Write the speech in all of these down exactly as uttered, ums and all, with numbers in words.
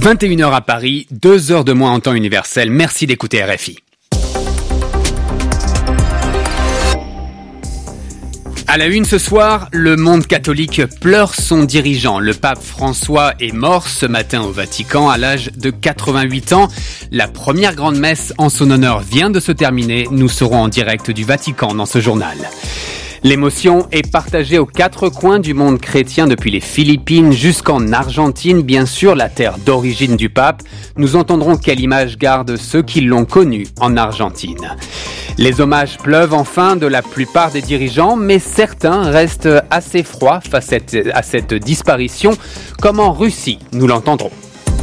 vingt et une heures à Paris, deux heures de moins en temps universel. Merci d'écouter R F I. À la une ce soir, le monde catholique pleure son dirigeant. Le pape François est mort ce matin au Vatican à l'âge de quatre-vingt-huit ans. La première grande messe en son honneur vient de se terminer. Nous serons en direct du Vatican dans ce journal. L'émotion est partagée aux quatre coins du monde chrétien, depuis les Philippines jusqu'en Argentine, bien sûr, la terre d'origine du pape. Nous entendrons quelle image gardent ceux qui l'ont connu en Argentine. Les hommages pleuvent enfin de la plupart des dirigeants, mais certains restent assez froids face à cette disparition, comme en Russie, nous l'entendrons.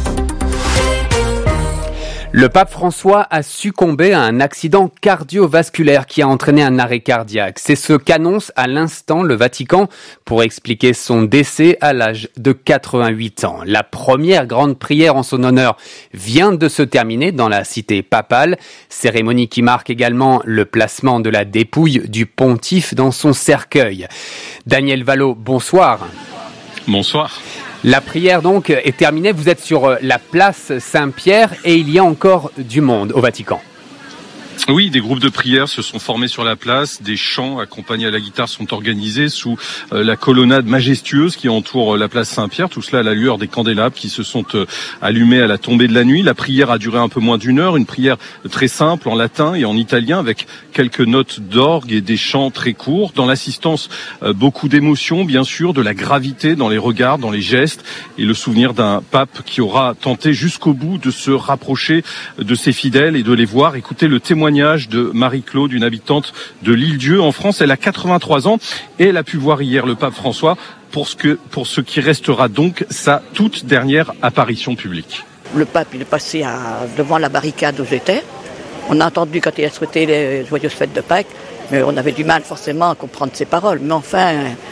Le pape François a succombé à un accident cardiovasculaire qui a entraîné un arrêt cardiaque. C'est ce qu'annonce à l'instant le Vatican pour expliquer son décès à l'âge de quatre-vingt-huit ans. La première grande prière en son honneur vient de se terminer dans la cité papale, cérémonie qui marque également le placement de la dépouille du pontife dans son cercueil. Daniel Valo, bonsoir. Bonsoir. La prière donc est terminée, vous êtes sur la place Saint-Pierre et il y a encore du monde au Vatican. Oui, des groupes de prière se sont formés sur la place, des chants accompagnés à la guitare sont organisés sous euh, la colonnade majestueuse qui entoure euh, la place Saint-Pierre, tout cela à la lueur des candélabres qui se sont euh, allumés à la tombée de la nuit. La prière a duré un peu moins d'une heure, une prière très simple en latin et en italien avec quelques notes d'orgue et des chants très courts. Dans l'assistance, euh, beaucoup d'émotions, bien sûr, de la gravité dans les regards, dans les gestes et le souvenir d'un pape qui aura tenté jusqu'au bout de se rapprocher de ses fidèles et de les voir. Écoutez le témoignage de Marie-Claude, une habitante de l'Île-Dieu en France. Elle a quatre-vingt-trois ans et elle a pu voir hier le pape François pour ce, que, pour ce qui restera donc sa toute dernière apparition publique. Le pape il est passé à, devant la barricade où j'étais. On a entendu quand il a souhaité les joyeuses fêtes de Pâques, mais on avait du mal forcément à comprendre ses paroles. Mais enfin,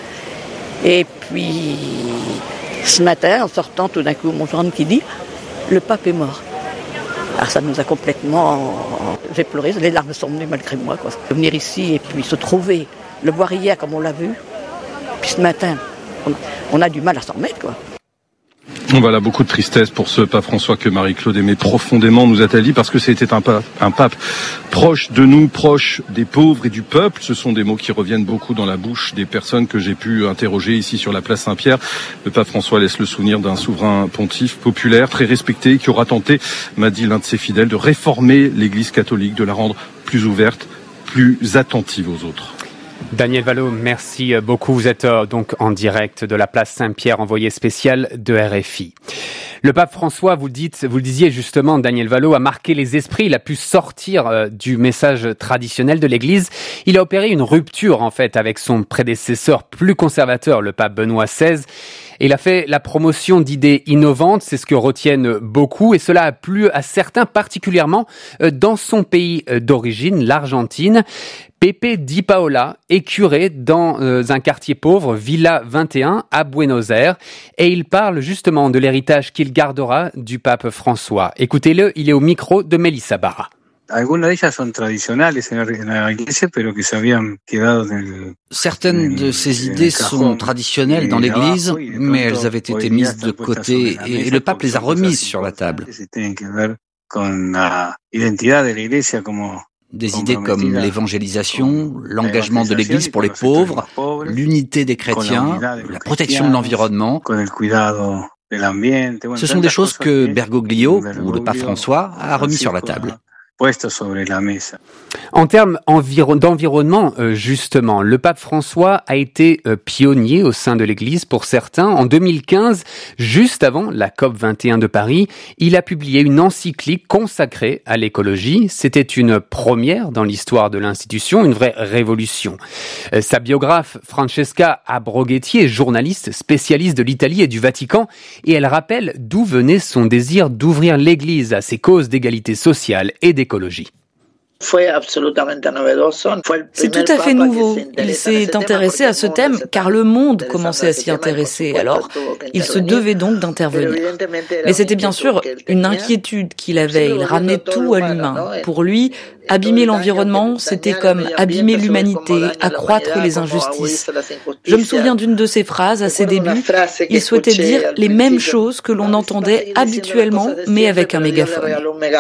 et puis ce matin, en sortant, tout d'un coup, mon gendre qui dit « Le pape est mort ». Alors ça nous a complètement... J'ai pleuré, les larmes sont venues malgré moi, quoi. Venir ici et puis se trouver, le voir hier comme on l'a vu, puis ce matin, on, on a du mal à s'en remettre, quoi. Voilà, beaucoup de tristesse pour ce pape François que Marie-Claude aimait profondément, nous a-t-elle dit, parce que c'était un pape, un pape proche de nous, proche des pauvres et du peuple. Ce sont des mots qui reviennent beaucoup dans la bouche des personnes que j'ai pu interroger ici sur la place Saint-Pierre. Le pape François laisse le souvenir d'un souverain pontife populaire, très respecté, qui aura tenté, m'a dit l'un de ses fidèles, de réformer l'Église catholique, de la rendre plus ouverte, plus attentive aux autres. Daniel Valo, merci beaucoup. Vous êtes euh, donc en direct de la place Saint-Pierre, envoyé spécial de R F I. Le pape François, vous le dites, vous le disiez justement, Daniel Valo, a marqué les esprits. Il a pu sortir euh, du message traditionnel de l'Église. Il a opéré une rupture, en fait, avec son prédécesseur plus conservateur, le pape Benoît seize. Et il a fait la promotion d'idées innovantes, c'est ce que retiennent beaucoup, et cela a plu à certains, particulièrement euh, dans son pays euh, d'origine, l'Argentine. Pepe Di Paola est curé dans euh, un quartier pauvre, Villa vingt et un, à Buenos Aires, et il parle justement de l'héritage qu'il gardera du pape François. Écoutez-le, il est au micro de Melissa Barra. Certaines de ces idées sont traditionnelles dans l'Église, mais elles avaient été mises de côté et le pape les a remises sur la table. Des idées comme l'évangélisation, l'engagement de l'Église pour les pauvres, l'unité des chrétiens, la protection de l'environnement. Ce sont des choses que Bergoglio, ou le pape François, a remis sur la table. En termes enviro- d'environnement, euh, justement, le pape François a été euh, pionnier au sein de l'Église pour certains. En deux mille quinze, juste avant la COP vingt et un de Paris, il a publié une encyclique consacrée à l'écologie. C'était une première dans l'histoire de l'institution, une vraie révolution. Euh, sa biographe Francesca Abroghetti est journaliste spécialiste de l'Italie et du Vatican, et elle rappelle d'où venait son désir d'ouvrir l'Église à ses causes d'égalité sociale et d'écologie. C'est tout à fait nouveau. Il s'est intéressé à ce thème car le monde commençait à s'y intéresser. Alors, il se devait donc d'intervenir. Mais c'était bien sûr une inquiétude qu'il avait. Il ramenait tout à l'humain. Pour lui, abîmer l'environnement, c'était comme abîmer l'humanité, accroître les injustices. Je me souviens d'une de ses phrases à ses débuts. Il souhaitait dire les mêmes choses que l'on entendait habituellement, mais avec un mégaphone.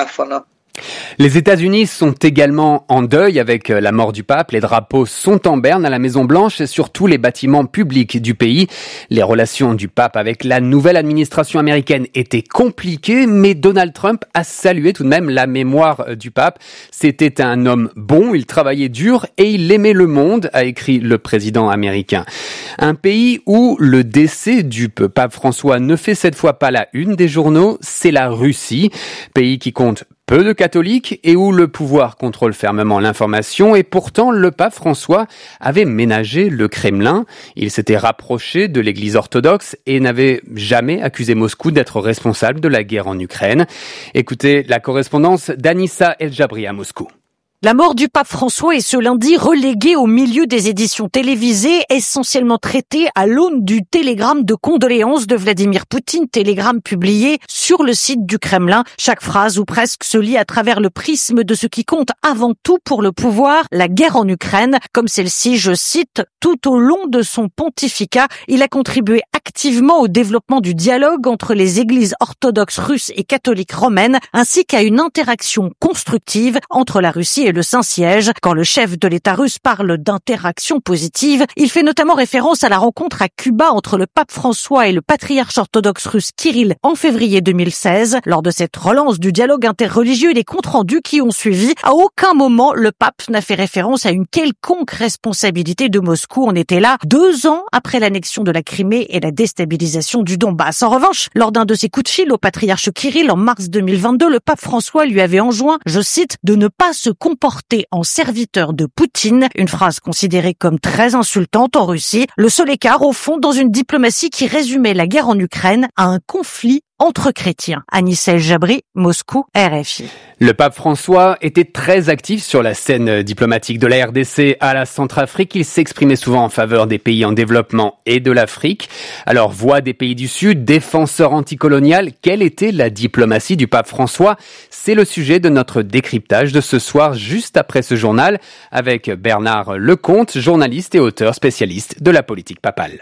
Les États-Unis sont également en deuil avec la mort du pape. Les drapeaux sont en berne à la Maison-Blanche et sur tous les bâtiments publics du pays. Les relations du pape avec la nouvelle administration américaine étaient compliquées, mais Donald Trump a salué tout de même la mémoire du pape. C'était un homme bon, il travaillait dur et il aimait le monde, a écrit le président américain. Un pays où le décès du pape François ne fait cette fois pas la une des journaux, c'est la Russie, pays qui compte peu de catholiques et où le pouvoir contrôle fermement l'information, et pourtant le pape François avait ménagé le Kremlin. Il s'était rapproché de l'Église orthodoxe et n'avait jamais accusé Moscou d'être responsable de la guerre en Ukraine. Écoutez la correspondance d'Anissa El-Jabri à Moscou. La mort du pape François est ce lundi reléguée au milieu des éditions télévisées, essentiellement traitées à l'aune du télégramme de condoléances de Vladimir Poutine, télégramme publié sur le site du Kremlin. Chaque phrase ou presque se lit à travers le prisme de ce qui compte avant tout pour le pouvoir, la guerre en Ukraine. Comme celle-ci, je cite, « Tout au long de son pontificat, il a contribué activement au développement du dialogue entre les églises orthodoxes russes et catholiques romaines, ainsi qu'à une interaction constructive entre la Russie et le Saint-Siège. » Quand le chef de l'État russe parle d'interaction positive, il fait notamment référence à la rencontre à Cuba entre le pape François et le patriarche orthodoxe russe Kirill en février deux mille seize. Lors de cette relance du dialogue interreligieux et les comptes rendus qui ont suivi, à aucun moment le pape n'a fait référence à une quelconque responsabilité de Moscou. On était là deux ans après l'annexion de la Crimée et la déstabilisation du Donbass. En revanche, lors d'un de ses coups de fil au patriarche Kirill en mars deux mille vingt-deux, le pape François lui avait enjoint, je cite, de ne pas se comporter en serviteur de Poutine, une phrase considérée comme très insultante en Russie. Le seul écart, au fond, dans une diplomatie qui résumait la guerre en Ukraine à un conflit entre chrétiens. Anissa El-Jabri, Moscou, R F I. Le pape François était très actif sur la scène diplomatique de la R D C à la Centrafrique. Il s'exprimait souvent en faveur des pays en développement et de l'Afrique. Alors, voix des pays du Sud, défenseur anticolonial, quelle était la diplomatie du pape François? C'est le sujet de notre décryptage de ce soir, juste après ce journal, avec Bernard Lecomte, journaliste et auteur spécialiste de la politique papale.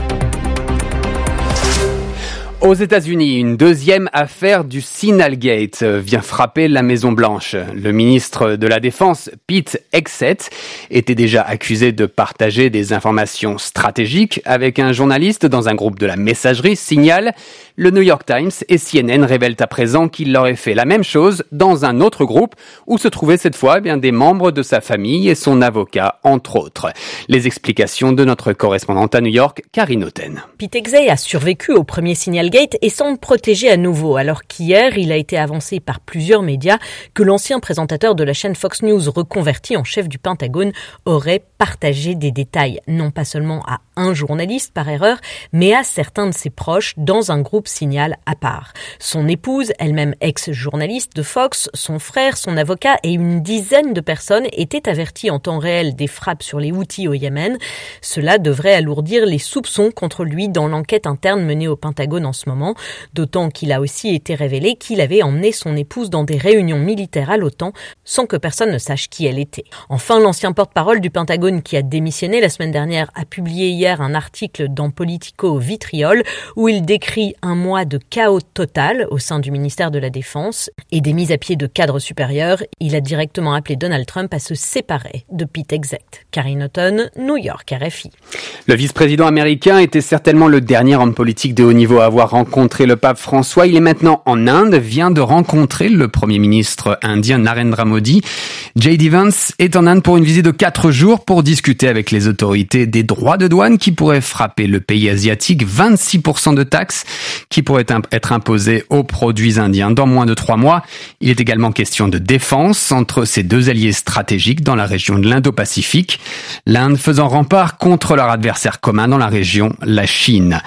Aux États-Unis, une deuxième affaire du Signalgate vient frapper la Maison-Blanche. Le ministre de la Défense, Pete Hegseth, était déjà accusé de partager des informations stratégiques avec un journaliste dans un groupe de la messagerie Signal. Le New York Times et C N N révèlent à présent qu'il aurait fait la même chose dans un autre groupe où se trouvaient cette fois eh bien, des membres de sa famille et son avocat, entre autres. Les explications de notre correspondante à New York, Karine Oten. Pete Hegseth a survécu au premier Signalgate et semble protégé à nouveau, alors qu'hier, il a été avancé par plusieurs médias que l'ancien présentateur de la chaîne Fox News, reconverti en chef du Pentagone, aurait partagé des détails, non pas seulement à un journaliste par erreur, mais à certains de ses proches dans un groupe Signal à part. Son épouse, elle-même ex-journaliste de Fox, son frère, son avocat et une dizaine de personnes étaient avertis en temps réel des frappes sur les Houthis au Yémen. Cela devrait alourdir les soupçons contre lui dans l'enquête interne menée au Pentagone en ce moment, d'autant qu'il a aussi été révélé qu'il avait emmené son épouse dans des réunions militaires à l'OTAN sans que personne ne sache qui elle était. Enfin, l'ancien porte-parole du Pentagone qui a démissionné la semaine dernière a publié hier un article dans Politico Vitriol où il décrit un mois de chaos total au sein du ministère de la Défense et des mises à pied de cadres supérieurs. Il a directement appelé Donald Trump à se séparer de Pete Hegseth. Karine Oten, New York, R F I. Le vice-président américain était certainement le dernier homme politique de haut niveau à avoir rencontré le pape François. Il est maintenant en Inde, vient de rencontrer le premier ministre indien Narendra Modi. J D Vance est en Inde pour une visite de quatre jours pour discuter avec les autorités des droits de douane qui pourraient frapper le pays asiatique, vingt-six pour cent de taxes qui pourraient être imposées aux produits indiens dans moins de trois mois. Il est également question de défense entre ces deux alliés stratégiques dans la région de l'Indo-Pacifique, l'Inde faisant rempart contre leur adversaire commun dans la région, la Chine.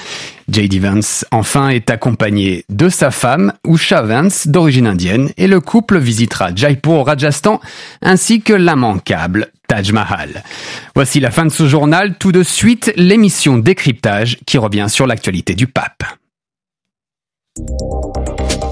J D Vance, enfin, est accompagné de sa femme, Usha Vance, d'origine indienne, et le couple visitera Jaipur au Rajasthan, ainsi que l'immanquable Taj Mahal. Voici la fin de ce journal. Tout de suite, l'émission Décryptage qui revient sur l'actualité du pape.